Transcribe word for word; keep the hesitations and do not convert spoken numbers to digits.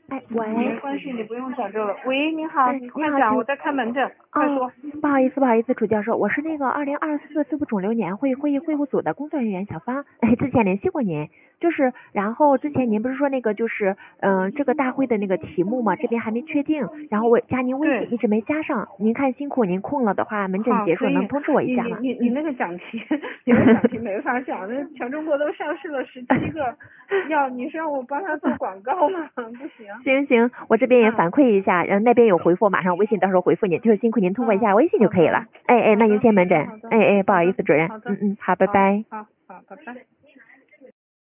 哎，喂。 没关系，你不用讲这个了。喂，你好， 哎， 你你好， 快讲， 楚我在看门诊，快说。 哦，不好意思，不好意思，楚教授，我是那个二零二四肺部肿瘤年会会议会务组的工作人员小芳，哎，之前联系过您，就是然后之前您不是说那个就是嗯、呃、这个大会的那个题目嘛，这边还没确定，然后我加您微信对， 一直没加上，您看辛苦，您空了的话，门诊好， 结可以。 束能通知我一你下吗？ 你你你那个讲题，你那个讲题没法讲，那全中国都上市了十七个，要你是让我帮他做广告吗？不行。 行行，我这边也嗯反馈一下，然后那边有回复，马上微信到时候回复您，就是辛苦您通过一嗯， 下微信就好的可以了。哎哎，那您好的先门诊， 好的哎哎，不好的好意思，主任， 好的， 嗯嗯，好，拜好拜。 好好，拜拜。